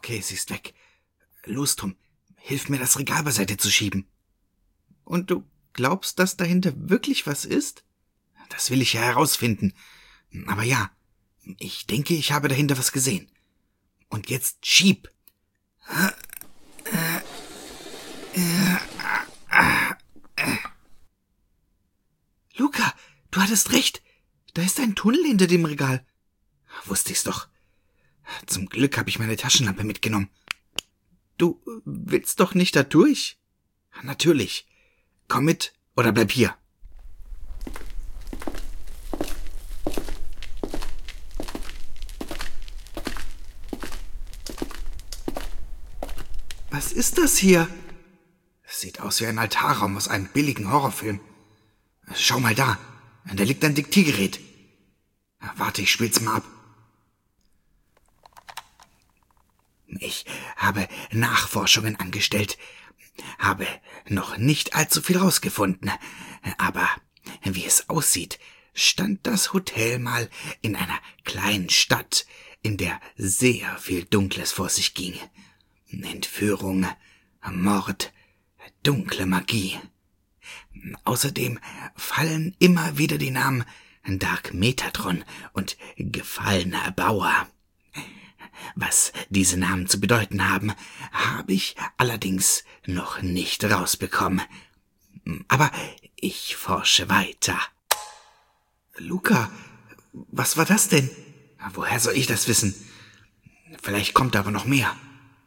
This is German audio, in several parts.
Okay, sie ist weg. Los, Tom, hilf mir, das Regal beiseite zu schieben. Und du glaubst, dass dahinter wirklich was ist? Das will ich ja herausfinden. Aber ja, ich denke, ich habe dahinter was gesehen. Und jetzt schieb. Luca, du hattest recht. Da ist ein Tunnel hinter dem Regal. Wusste ich's doch. Zum Glück habe ich meine Taschenlampe mitgenommen. Du willst doch nicht da durch? Natürlich. Komm mit oder bleib hier. Was ist das hier? Es sieht aus wie ein Altarraum aus einem billigen Horrorfilm. Schau mal da. Da liegt ein Diktiergerät. Warte, ich spiel's mal ab. Ich habe Nachforschungen angestellt, habe noch nicht allzu viel rausgefunden, aber wie es aussieht, stand das Hotel mal in einer kleinen Stadt, in der sehr viel Dunkles vor sich ging. Entführung, Mord, dunkle Magie. Außerdem fallen immer wieder die Namen Dark Metatron und Gefallener Bauer. Was diese Namen zu bedeuten haben, habe ich allerdings noch nicht rausbekommen. Aber ich forsche weiter. Luca, was war das denn? Woher soll ich das wissen? Vielleicht kommt aber noch mehr.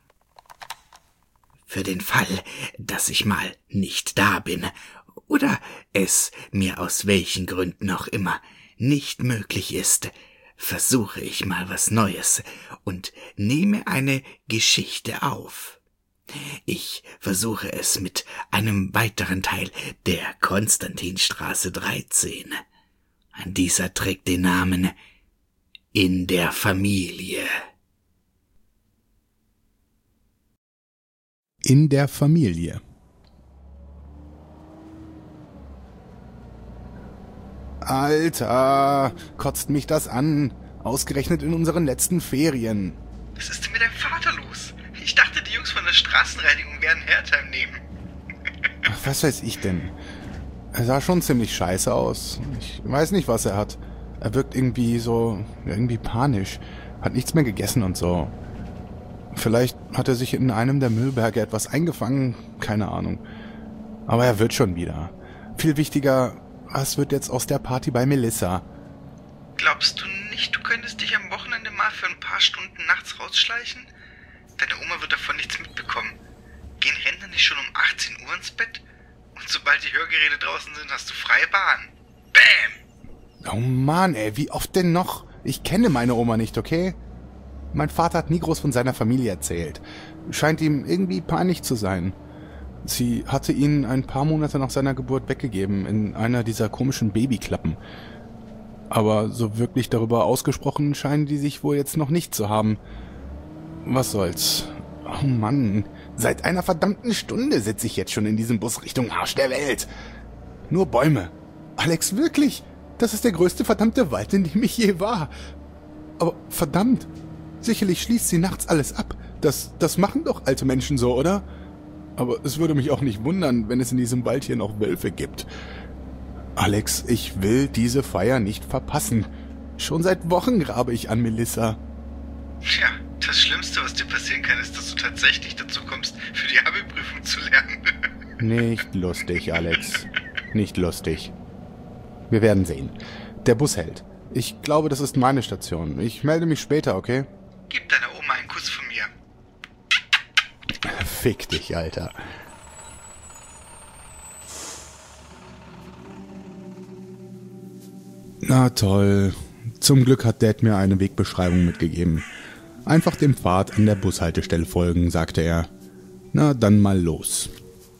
Für den Fall, dass ich mal nicht da bin oder es mir aus welchen Gründen auch immer nicht möglich ist, versuche ich mal was Neues und nehme eine Geschichte auf. Ich versuche es mit einem weiteren Teil der Konstantinstraße 13. Dieser trägt den Namen In der Familie. In der Familie. Alter, kotzt mich das an. Ausgerechnet in unseren letzten Ferien. Was ist denn mit deinem Vater los? Ich dachte, die Jungs von der Straßenreinigung werden Airtime nehmen. Ach, was weiß ich denn? Er sah schon ziemlich scheiße aus. Ich weiß nicht, was er hat. Er wirkt irgendwie panisch. Hat nichts mehr gegessen und so. Vielleicht hat er sich in einem der Müllberge etwas eingefangen. Keine Ahnung. Aber er wird schon wieder. Viel wichtiger, was wird jetzt aus der Party bei Melissa? Glaubst du nicht, du könntest dich am Wochenende mal für ein paar Stunden nachts rausschleichen? Deine Oma wird davon nichts mitbekommen. Gehen Rentner nicht schon um 18 Uhr ins Bett? Und sobald die Hörgeräte draußen sind, hast du freie Bahn. Bäm! Oh Mann, ey, wie oft denn noch? Ich kenne meine Oma nicht, okay? Mein Vater hat nie groß von seiner Familie erzählt. Scheint ihm irgendwie peinlich zu sein. Sie hatte ihn ein paar Monate nach seiner Geburt weggegeben, in einer dieser komischen Babyklappen. Aber so wirklich darüber ausgesprochen scheinen die sich wohl jetzt noch nicht zu haben. Was soll's? Oh Mann, seit einer verdammten Stunde sitze ich jetzt schon in diesem Bus Richtung Arsch der Welt. Nur Bäume. Alex, wirklich? Das ist der größte verdammte Wald, in dem ich je war. Aber verdammt, sicherlich schließt sie nachts alles ab. Das machen doch alte Menschen so, oder? Aber es würde mich auch nicht wundern, wenn es in diesem Wald hier noch Wölfe gibt. Alex, ich will diese Feier nicht verpassen. Schon seit Wochen grabe ich an Melissa. Tja, das Schlimmste, was dir passieren kann, ist, dass du tatsächlich dazu kommst, für die Abi-Prüfung zu lernen. Nicht lustig, Alex. Nicht lustig. Wir werden sehen. Der Bus hält. Ich glaube, das ist meine Station. Ich melde mich später, okay? Gib deiner Oma einen Kuss von mir. Fick dich, Alter. Na toll. Zum Glück hat Dad mir eine Wegbeschreibung mitgegeben. Einfach dem Pfad an der Bushaltestelle folgen, sagte er. Na, dann mal los.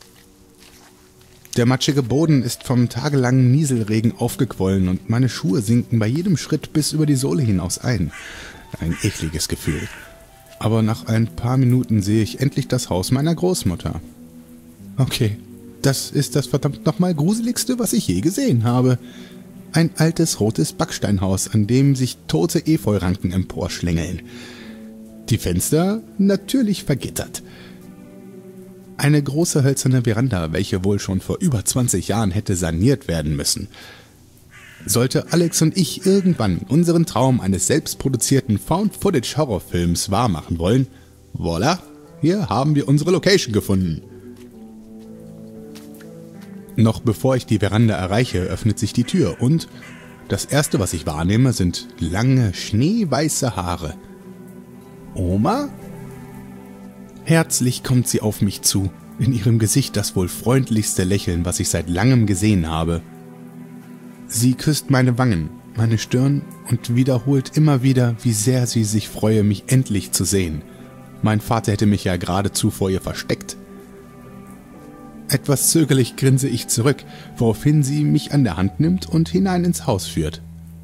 Der matschige Boden ist vom tagelangen Nieselregen aufgequollen und meine Schuhe sinken bei jedem Schritt bis über die Sohle hinaus ein. Ein ekliges Gefühl. Aber nach ein paar Minuten sehe ich endlich das Haus meiner Großmutter. Okay, das ist das verdammt nochmal Gruseligste, was ich je gesehen habe. Ein altes rotes Backsteinhaus, an dem sich tote Efeuranken emporschlängeln. Die Fenster natürlich vergittert. Eine große hölzerne Veranda, welche wohl schon vor über 20 Jahren hätte saniert werden müssen. Sollte Alex und ich irgendwann unseren Traum eines selbstproduzierten Found-Footage-Horrorfilms wahrmachen wollen, voilà, hier haben wir unsere Location gefunden. Noch bevor ich die Veranda erreiche, öffnet sich die Tür und das Erste, was ich wahrnehme, sind lange, schneeweiße Haare. Oma? Herzlich kommt sie auf mich zu, in ihrem Gesicht das wohl freundlichste Lächeln, was ich seit langem gesehen habe. Sie küsst meine Wangen, meine Stirn und wiederholt immer wieder, wie sehr sie sich freue, mich endlich zu sehen. Mein Vater hätte mich ja geradezu vor ihr versteckt. Etwas zögerlich grinse ich zurück, woraufhin sie mich an der Hand nimmt und hinein ins Haus führt.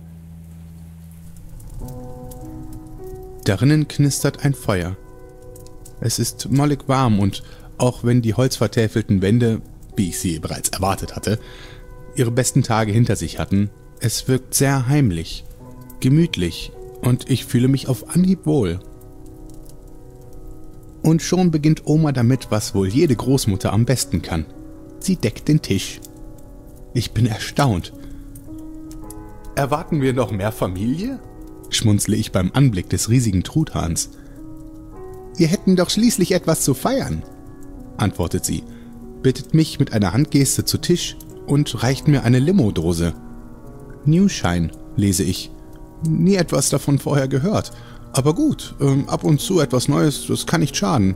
Darinnen knistert ein Feuer. Es ist mollig warm und auch wenn die holzvertäfelten Wände, wie ich sie bereits erwartet hatte, ihre besten Tage hinter sich hatten, es wirkt sehr heimlich, gemütlich und ich fühle mich auf Anhieb wohl. Und schon beginnt Oma damit, was wohl jede Großmutter am besten kann. Sie deckt den Tisch. Ich bin erstaunt. Erwarten wir noch mehr Familie? Schmunzle ich beim Anblick des riesigen Truthahns. Wir hätten doch schließlich etwas zu feiern, antwortet sie, bittet mich mit einer Handgeste zu Tisch und reicht mir eine Limo-Dose. Newshine, lese ich. Nie etwas davon vorher gehört. Aber gut, ab und zu etwas Neues, das kann nicht schaden.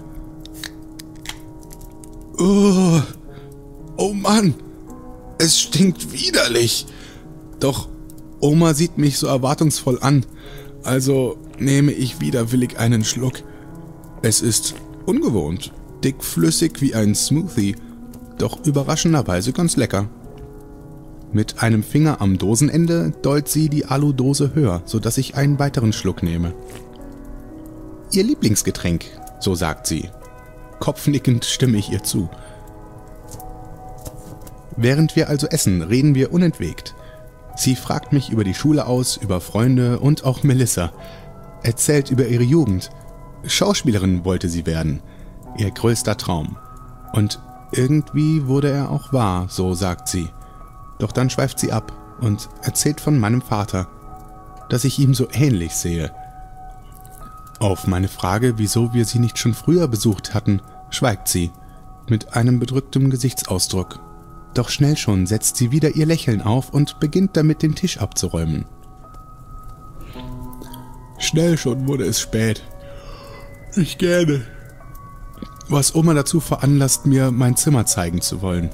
Oh Mann, es stinkt widerlich. Doch Oma sieht mich so erwartungsvoll an, also nehme ich widerwillig einen Schluck. Es ist ungewohnt, dickflüssig wie ein Smoothie, doch überraschenderweise ganz lecker. Mit einem Finger am Dosenende dollt sie die Aludose höher, sodass ich einen weiteren Schluck nehme. Ihr Lieblingsgetränk, so sagt sie. Kopfnickend stimme ich ihr zu. Während wir also essen, reden wir unentwegt. Sie fragt mich über die Schule aus, über Freunde und auch Melissa. Erzählt über ihre Jugend. Schauspielerin wollte sie werden. Ihr größter Traum. Und irgendwie wurde er auch wahr, so sagt sie. Doch dann schweift sie ab und erzählt von meinem Vater, dass ich ihm so ähnlich sehe. Auf meine Frage, wieso wir sie nicht schon früher besucht hatten, schweigt sie, mit einem bedrücktem Gesichtsausdruck. Doch schnell schon setzt sie wieder ihr Lächeln auf und beginnt damit, den Tisch abzuräumen. Schnell schon wurde es spät. Ich gähne. Was Oma dazu veranlasst, mir mein Zimmer zeigen zu wollen.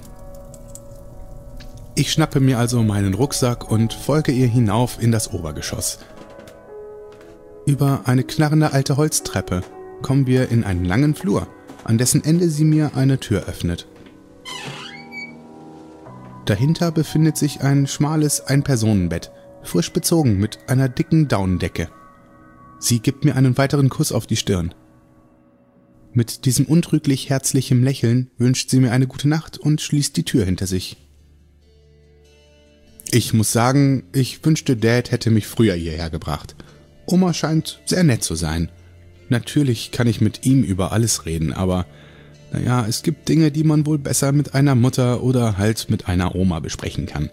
Ich schnappe mir also meinen Rucksack und folge ihr hinauf in das Obergeschoss. Über eine knarrende alte Holztreppe kommen wir in einen langen Flur, an dessen Ende sie mir eine Tür öffnet. Dahinter befindet sich ein schmales Ein-Personen-Bett, frisch bezogen mit einer dicken Daunendecke. Sie gibt mir einen weiteren Kuss auf die Stirn. Mit diesem untrüglich herzlichem Lächeln wünscht sie mir eine gute Nacht und schließt die Tür hinter sich. Ich muss sagen, ich wünschte, Dad hätte mich früher hierher gebracht. Oma scheint sehr nett zu sein. Natürlich kann ich mit ihm über alles reden, aber naja, es gibt Dinge, die man wohl besser mit einer Mutter oder halt mit einer Oma besprechen kann.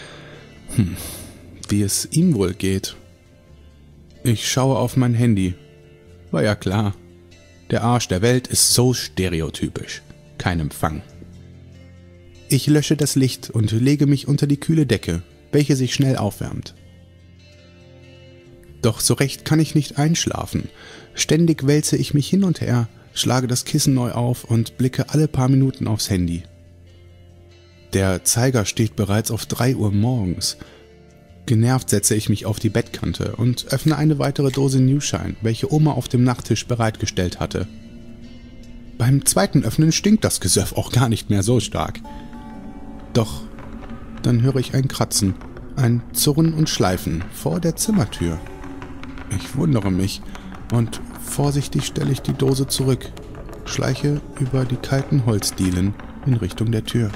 Wie es ihm wohl geht. Ich schaue auf mein Handy. War ja klar. Der Arsch der Welt ist so stereotypisch. Kein Empfang. Ich lösche das Licht und lege mich unter die kühle Decke, welche sich schnell aufwärmt. Doch so recht kann ich nicht einschlafen. Ständig wälze ich mich hin und her, schlage das Kissen neu auf und blicke alle paar Minuten aufs Handy. Der Zeiger steht bereits auf 3 Uhr morgens. Genervt setze ich mich auf die Bettkante und öffne eine weitere Dose Newshine, welche Oma auf dem Nachttisch bereitgestellt hatte. Beim zweiten Öffnen stinkt das Gesöff auch gar nicht mehr so stark. Doch dann höre ich ein Kratzen, ein Zurren und Schleifen vor der Zimmertür. Ich wundere mich und vorsichtig stelle ich die Dose zurück, schleiche über die kalten Holzdielen in Richtung der Tür.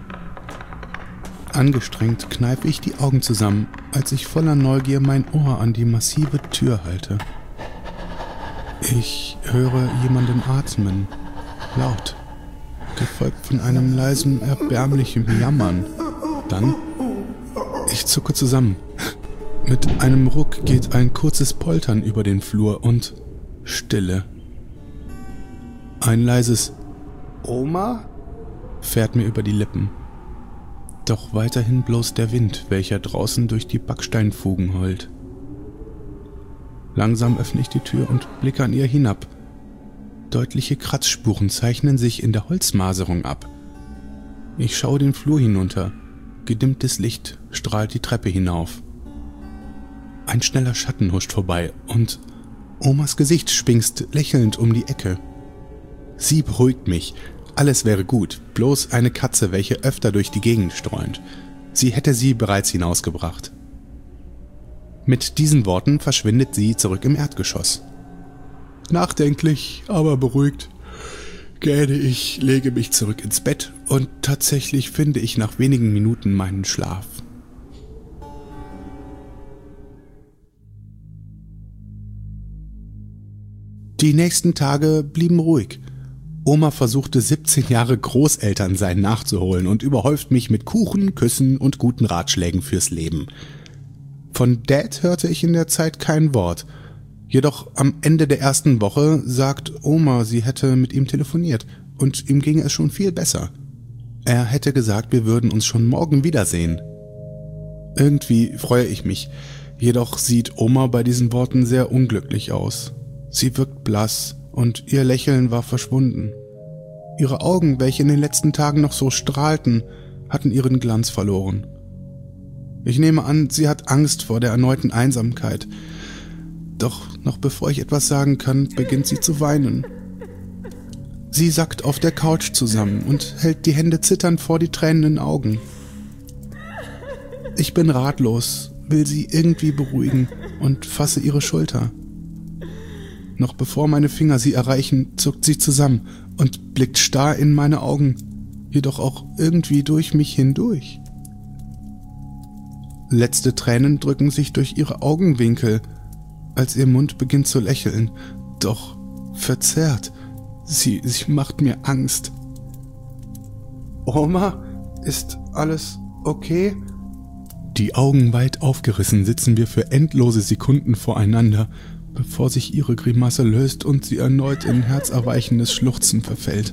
Angestrengt kneife ich die Augen zusammen, als ich voller Neugier mein Ohr an die massive Tür halte. Ich höre jemanden atmen, laut, gefolgt von einem leisen, erbärmlichen Jammern. Dann, ich zucke zusammen. Mit einem Ruck geht ein kurzes Poltern über den Flur und Stille. Ein leises »Oma?« fährt mir über die Lippen. Doch weiterhin bloß der Wind, welcher draußen durch die Backsteinfugen heult. Langsam öffne ich die Tür und blicke an ihr hinab. Deutliche Kratzspuren zeichnen sich in der Holzmaserung ab. Ich schaue den Flur hinunter. Gedimmtes Licht strahlt die Treppe hinauf. Ein schneller Schatten huscht vorbei und Omas Gesicht spingst lächelnd um die Ecke. Sie beruhigt mich. Alles wäre gut, bloß eine Katze, welche öfter durch die Gegend streunt. Sie hätte sie bereits hinausgebracht. Mit diesen Worten verschwindet sie zurück im Erdgeschoss. Nachdenklich, aber beruhigt, gähne ich, lege mich zurück ins Bett und tatsächlich finde ich nach wenigen Minuten meinen Schlaf. Die nächsten Tage blieben ruhig. Oma versuchte 17 Jahre Großelternsein nachzuholen und überhäuft mich mit Kuchen, Küssen und guten Ratschlägen fürs Leben. Von Dad hörte ich in der Zeit kein Wort. Jedoch am Ende der ersten Woche sagt Oma, sie hätte mit ihm telefoniert und ihm ginge es schon viel besser. Er hätte gesagt, wir würden uns schon morgen wiedersehen. Irgendwie freue ich mich, jedoch sieht Oma bei diesen Worten sehr unglücklich aus. Sie wirkt blass und ihr Lächeln war verschwunden. Ihre Augen, welche in den letzten Tagen noch so strahlten, hatten ihren Glanz verloren. Ich nehme an, sie hat Angst vor der erneuten Einsamkeit. Doch noch bevor ich etwas sagen kann, beginnt sie zu weinen. Sie sackt auf der Couch zusammen und hält die Hände zitternd vor die tränenden Augen. Ich bin ratlos, will sie irgendwie beruhigen und fasse ihre Schulter. Noch bevor meine Finger sie erreichen, zuckt sie zusammen und blickt starr in meine Augen, jedoch auch irgendwie durch mich hindurch. Letzte Tränen drücken sich durch ihre Augenwinkel, als ihr Mund beginnt zu lächeln, doch verzerrt. Sie macht mir Angst. Oma, ist alles okay? Die Augen weit aufgerissen sitzen wir für endlose Sekunden voreinander, bevor sich ihre Grimasse löst und sie erneut in herzerweichendes Schluchzen verfällt.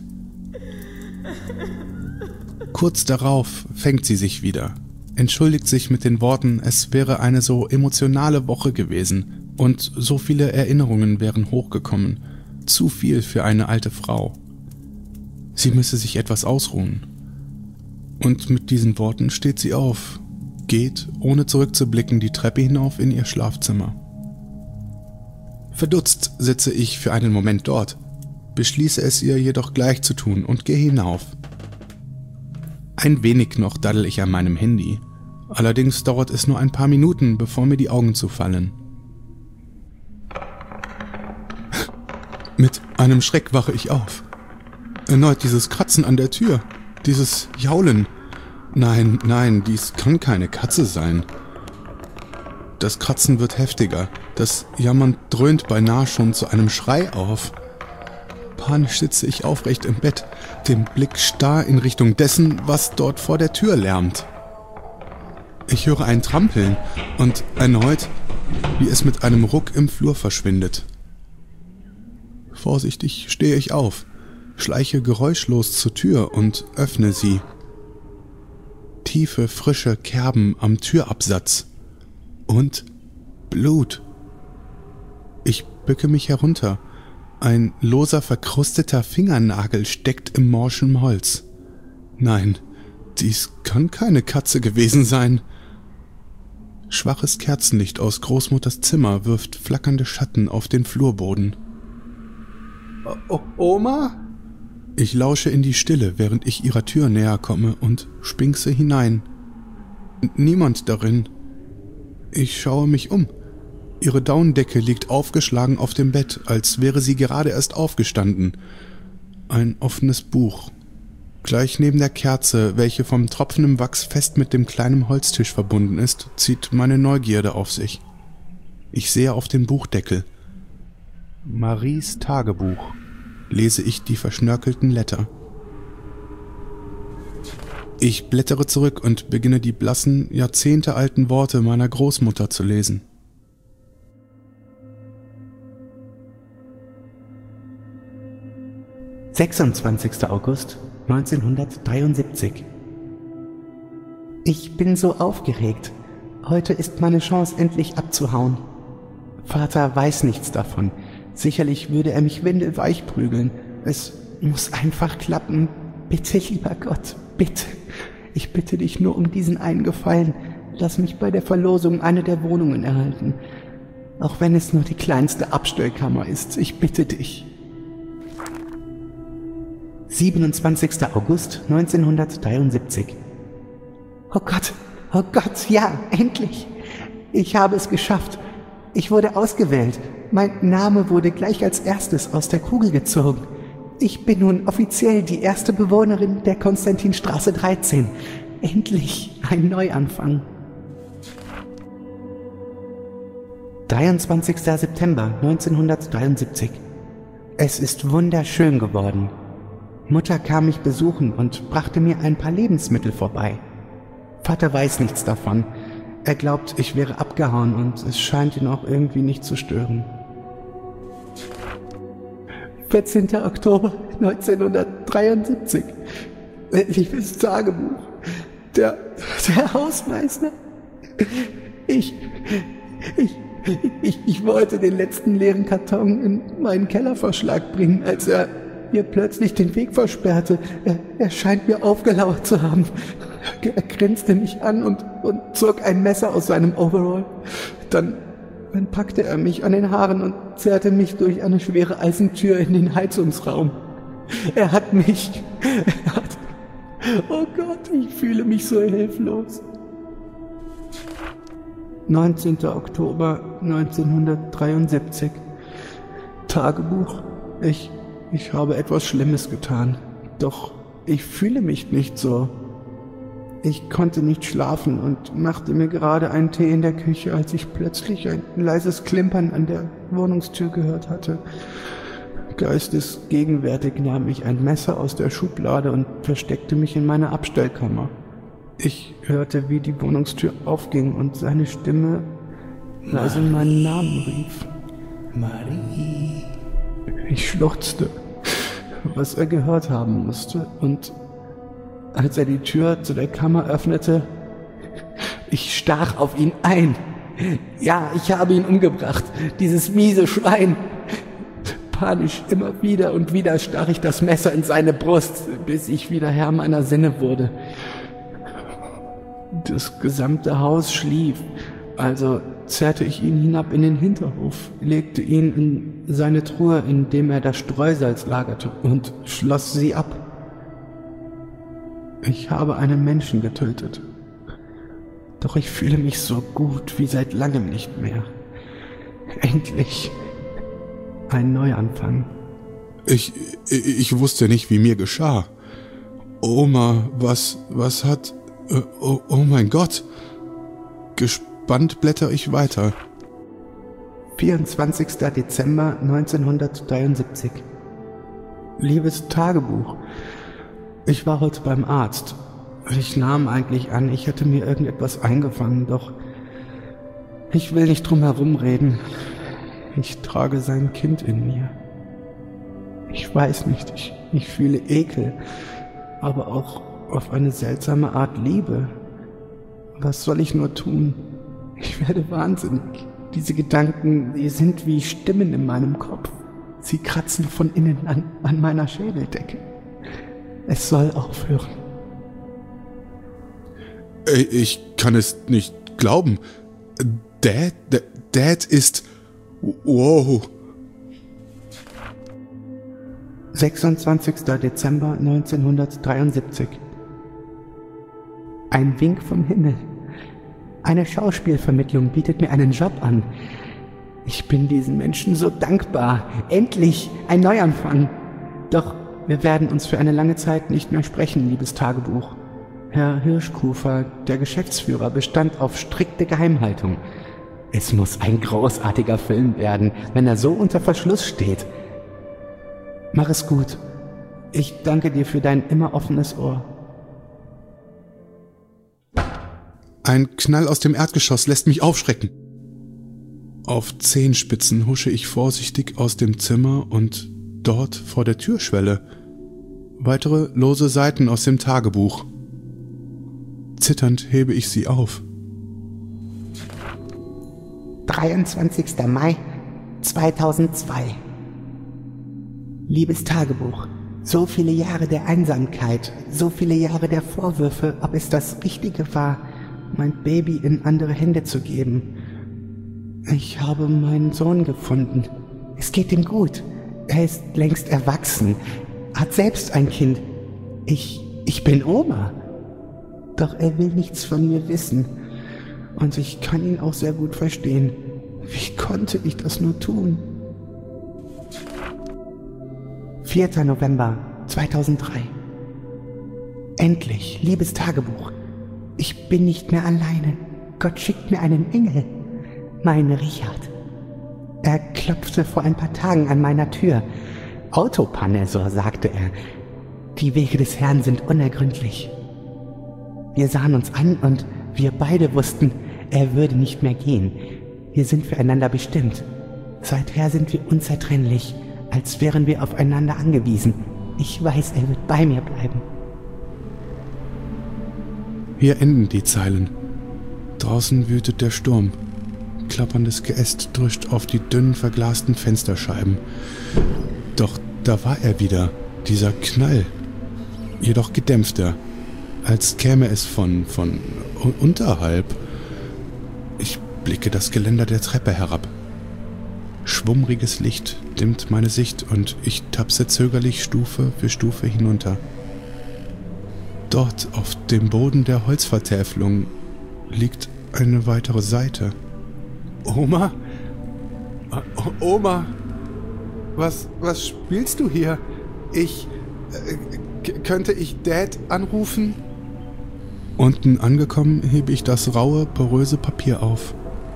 Kurz darauf fängt sie sich wieder, entschuldigt sich mit den Worten, es wäre eine so emotionale Woche gewesen und so viele Erinnerungen wären hochgekommen, zu viel für eine alte Frau. Sie müsse sich etwas ausruhen. Und mit diesen Worten steht sie auf, geht, ohne zurückzublicken, die Treppe hinauf in ihr Schlafzimmer. Verdutzt sitze ich für einen Moment dort, beschließe es ihr jedoch gleich zu tun und gehe hinauf. Ein wenig noch daddel ich an meinem Handy, allerdings dauert es nur ein paar Minuten, bevor mir die Augen zufallen. Mit einem Schreck wache ich auf. Erneut dieses Kratzen an der Tür, dieses Jaulen. Nein, dies kann keine Katze sein. Das Kratzen wird heftiger, das Jammern dröhnt beinahe schon zu einem Schrei auf. Panisch sitze ich aufrecht im Bett, den Blick starr in Richtung dessen, was dort vor der Tür lärmt. Ich höre ein Trampeln und erneut, wie es mit einem Ruck im Flur verschwindet. Vorsichtig stehe ich auf, schleiche geräuschlos zur Tür und öffne sie. Tiefe, frische Kerben am Türabsatz. Und Blut. Ich bücke mich herunter. Ein loser, verkrusteter Fingernagel steckt im morschen Holz. Nein, dies kann keine Katze gewesen sein. Schwaches Kerzenlicht aus Großmutters Zimmer wirft flackernde Schatten auf den Flurboden. Oma? Ich lausche in die Stille, während ich ihrer Tür näher komme und spinkse hinein. Niemand darin. Ich schaue mich um. Ihre Daunendecke liegt aufgeschlagen auf dem Bett, als wäre sie gerade erst aufgestanden. Ein offenes Buch. Gleich neben der Kerze, welche vom tropfendem Wachs fest mit dem kleinen Holztisch verbunden ist, zieht meine Neugierde auf sich. Ich sehe auf den Buchdeckel. Maries Tagebuch. Lese ich die verschnörkelten Letter. Ich blättere zurück und beginne die blassen, jahrzehntealten Worte meiner Großmutter zu lesen. »26. August 1973. Ich bin so aufgeregt. Heute ist meine Chance, endlich abzuhauen. Vater weiß nichts davon. Sicherlich würde er mich windelweich prügeln. Es muss einfach klappen. Bitte, lieber Gott, bitte. Ich bitte dich nur um diesen einen Gefallen. Lass mich bei der Verlosung eine der Wohnungen erhalten. Auch wenn es nur die kleinste Abstellkammer ist. Ich bitte dich. 27. August 1973. Oh Gott, ja, endlich. Ich habe es geschafft. Ich wurde ausgewählt. Mein Name wurde gleich als erstes aus der Kugel gezogen. Ich bin nun offiziell die erste Bewohnerin der Konstantinstraße 13. Endlich ein Neuanfang. 23. September 1973. Es ist wunderschön geworden. Mutter kam mich besuchen und brachte mir ein paar Lebensmittel vorbei. Vater weiß nichts davon. Er glaubt, ich wäre abgehauen und es scheint ihn auch irgendwie nicht zu stören. 14. Oktober 1973. Liebes Tagebuch. Der Hausmeister. Ich wollte den letzten leeren Karton in meinen Kellerverschlag bringen, als er mir plötzlich den Weg versperrte. Er scheint mir aufgelauert zu haben. Er grinste mich an und zog ein Messer aus seinem Overall. Dann packte er mich an den Haaren und zerrte mich durch eine schwere Eisentür in den Heizungsraum. Oh Gott, ich fühle mich so hilflos. 19. Oktober 1973. Tagebuch. Ich habe etwas Schlimmes getan. Doch ich fühle mich nicht so. Ich konnte nicht schlafen und machte mir gerade einen Tee in der Küche, als ich plötzlich ein leises Klimpern an der Wohnungstür gehört hatte. Geistesgegenwärtig nahm ich ein Messer aus der Schublade und versteckte mich in meiner Abstellkammer. Ich hörte, wie die Wohnungstür aufging und seine Stimme leise meinen Namen rief. Marie. Ich schluchzte, was er gehört haben musste, und als er die Tür zu der Kammer öffnete, ich stach auf ihn ein. Ja, ich habe ihn umgebracht, dieses miese Schwein. Panisch immer wieder und wieder stach ich das Messer in seine Brust, bis ich wieder Herr meiner Sinne wurde. Das gesamte Haus schlief, also zerrte ich ihn hinab in den Hinterhof, legte ihn in seine Truhe, in dem er das Streusalz lagerte, und schloss sie ab. Ich habe einen Menschen getötet. Doch ich fühle mich so gut wie seit langem nicht mehr. Endlich ein Neuanfang. Ich wusste nicht, wie mir geschah. Oma, was hat... Oh mein Gott. Gespannt blätter ich weiter. 24. Dezember 1973. Liebes Tagebuch. Ich war heute beim Arzt. Ich nahm eigentlich an, ich hätte mir irgendetwas eingefangen, doch ich will nicht drum herum reden. Ich trage sein Kind in mir. Ich weiß nicht, ich fühle Ekel, aber auch auf eine seltsame Art Liebe. Was soll ich nur tun? Ich werde wahnsinnig. Diese Gedanken, die sind wie Stimmen in meinem Kopf. Sie kratzen von innen an meiner Schädeldecke. Es soll aufhören. Ich kann es nicht glauben. Dad ist... Wow. 26. Dezember 1973. Ein Wink vom Himmel. Eine Schauspielvermittlung bietet mir einen Job an. Ich bin diesen Menschen so dankbar. Endlich ein Neuanfang. Doch wir werden uns für eine lange Zeit nicht mehr sprechen, liebes Tagebuch. Herr Hirschkufer, der Geschäftsführer, bestand auf strikte Geheimhaltung. Es muss ein großartiger Film werden, wenn er so unter Verschluss steht. Mach es gut. Ich danke dir für dein immer offenes Ohr. Ein Knall aus dem Erdgeschoss lässt mich aufschrecken. Auf Zehenspitzen husche ich vorsichtig aus dem Zimmer und dort vor der Türschwelle weitere lose Seiten aus dem Tagebuch. Zitternd hebe ich sie auf. 23. Mai 2002. Liebes Tagebuch, so viele Jahre der Einsamkeit, so viele Jahre der Vorwürfe, ob es das Richtige war, mein Baby in andere Hände zu geben. Ich habe meinen Sohn gefunden. Es geht ihm gut. Er ist längst erwachsen, hat selbst ein Kind. Ich bin Oma. Doch er will nichts von mir wissen. Und ich kann ihn auch sehr gut verstehen. Wie konnte ich das nur tun? 4. November 2003. Endlich, liebes Tagebuch. Ich bin nicht mehr alleine. Gott schickt mir einen Engel. Mein Richard. Er klopfte vor ein paar Tagen an meiner Tür. Autopanne, so sagte er. Die Wege des Herrn sind unergründlich. Wir sahen uns an und wir beide wussten, er würde nicht mehr gehen. Wir sind füreinander bestimmt. Seither sind wir unzertrennlich, als wären wir aufeinander angewiesen. Ich weiß, er wird bei mir bleiben. Hier enden die Zeilen. Draußen wütet der Sturm. Klapperndes Geäst drischt auf die dünnen verglasten Fensterscheiben. Doch da war er wieder, dieser Knall. Jedoch gedämpfter, als käme es von unterhalb. Ich blicke das Geländer der Treppe herab. Schwummriges Licht dimmt meine Sicht und ich tapse zögerlich Stufe für Stufe hinunter. Dort auf dem Boden der Holzvertäfelung liegt eine weitere Seite. Oma? Oma? Was spielst du hier? Könnte ich Dad anrufen? Unten angekommen hebe ich das raue, poröse Papier auf.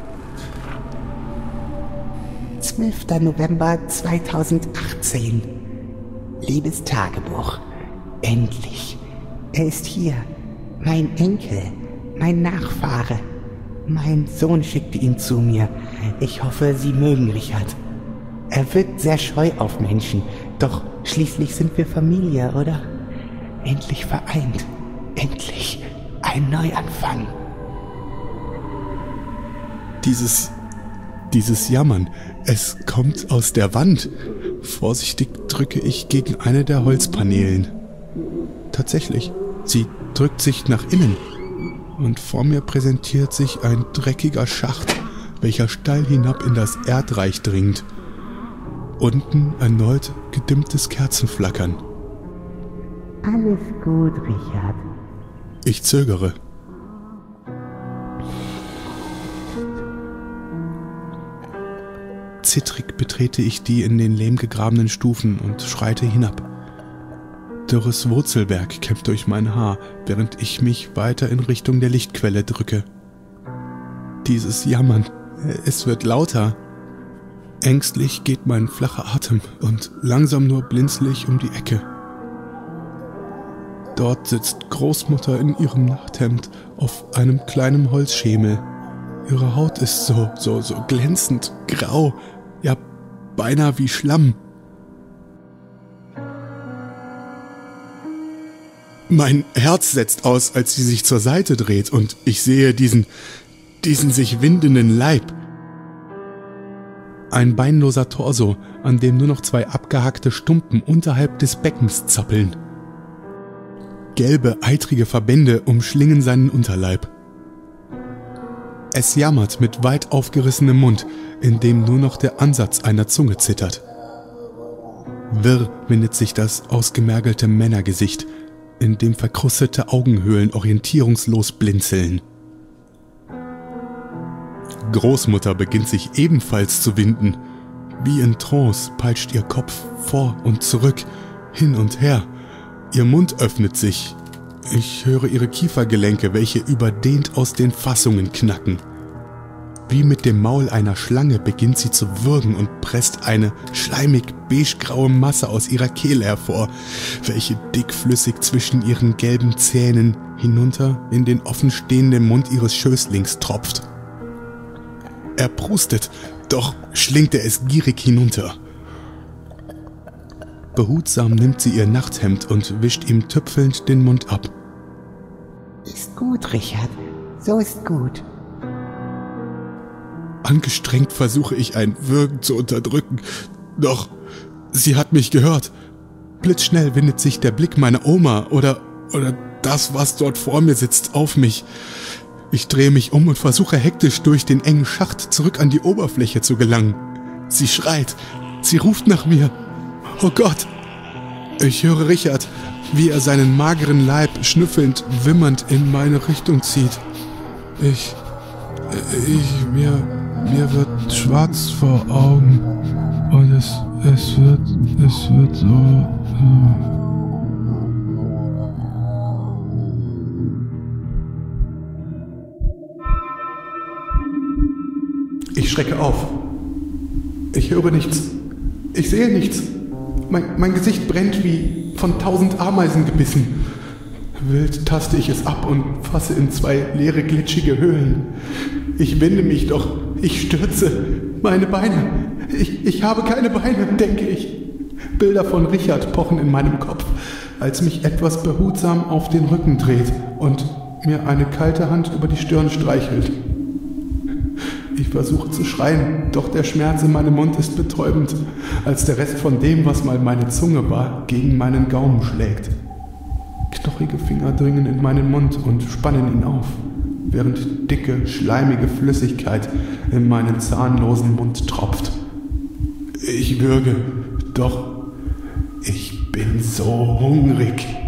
12. November 2018. Liebes Tagebuch. Endlich. Er ist hier. Mein Enkel. Mein Nachfahre. Mein Sohn schickte ihn zu mir. Ich hoffe, Sie mögen Richard. Er wirkt sehr scheu auf Menschen. Doch schließlich sind wir Familie, oder? Endlich vereint. Endlich ein Neuanfang. Dieses Jammern, es kommt aus der Wand. Vorsichtig drücke ich gegen eine der Holzpaneelen. Tatsächlich, sie drückt sich nach innen. Und vor mir präsentiert sich ein dreckiger Schacht, welcher steil hinab in das Erdreich dringt. Unten erneut gedimmtes Kerzenflackern. Alles gut, Richard. Ich zögere. Zittrig betrete ich die in den Lehm gegrabenen Stufen und schreite hinab. Dürres Wurzelwerk kämpft durch mein Haar, während ich mich weiter in Richtung der Lichtquelle drücke. Dieses Jammern, es wird lauter. Ängstlich geht mein flacher Atem und langsam nur blinzel ich um die Ecke. Dort sitzt Großmutter in ihrem Nachthemd auf einem kleinen Holzschemel. Ihre Haut ist so glänzend grau, ja beinahe wie Schlamm. Mein Herz setzt aus, als sie sich zur Seite dreht und ich sehe diesen sich windenden Leib. Ein beinloser Torso, an dem nur noch 2 abgehackte Stumpen unterhalb des Beckens zappeln. Gelbe, eitrige Verbände umschlingen seinen Unterleib. Es jammert mit weit aufgerissenem Mund, in dem nur noch der Ansatz einer Zunge zittert. Wirr windet sich das ausgemergelte Männergesicht, in dem verkrustete Augenhöhlen orientierungslos blinzeln. Großmutter beginnt sich ebenfalls zu winden. Wie in Trance peitscht ihr Kopf vor und zurück, hin und her. Ihr Mund öffnet sich. Ich höre ihre Kiefergelenke, welche überdehnt aus den Fassungen knacken. Wie mit dem Maul einer Schlange beginnt sie zu würgen und presst eine schleimig beigegraue Masse aus ihrer Kehle hervor, welche dickflüssig zwischen ihren gelben Zähnen hinunter in den offenstehenden Mund ihres Schößlings tropft. Er prustet, doch schlingt er es gierig hinunter. Behutsam nimmt sie ihr Nachthemd und wischt ihm tüpfelnd den Mund ab. Ist gut, Richard. So ist gut. Angestrengt versuche ich ein Würgen zu unterdrücken, doch sie hat mich gehört. Blitzschnell wendet sich der Blick meiner Oma oder das, was dort vor mir sitzt, auf mich. Ich drehe mich um und versuche hektisch durch den engen Schacht zurück an die Oberfläche zu gelangen. Sie schreit, sie ruft nach mir. Oh Gott! Ich höre Richard, wie er seinen mageren Leib schnüffelnd, wimmernd in meine Richtung zieht. Mir wird schwarz vor Augen und es wird so. Ich schrecke auf. Ich höre nichts. Ich sehe nichts. Mein Gesicht brennt wie von 1000 Ameisen gebissen. Wild taste ich es ab und fasse in 2 leere, glitschige Höhlen. Ich winde mich, doch ich stürze. Meine Beine. Ich habe keine Beine, denke ich. Bilder von Richard pochen in meinem Kopf, als mich etwas behutsam auf den Rücken dreht und mir eine kalte Hand über die Stirn streichelt. Ich versuche zu schreien, doch der Schmerz in meinem Mund ist betäubend, als der Rest von dem, was mal meine Zunge war, gegen meinen Gaumen schlägt. Knochige Finger dringen in meinen Mund und spannen ihn auf, während dicke, schleimige Flüssigkeit in meinen zahnlosen Mund tropft. Ich würge, doch ich bin so hungrig.